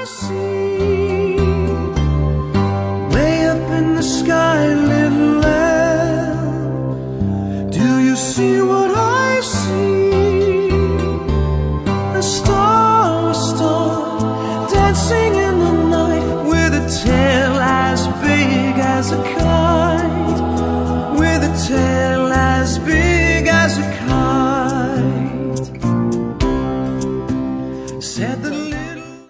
see? Way up in the sky, little lamb, do you see what I see? A star dancing in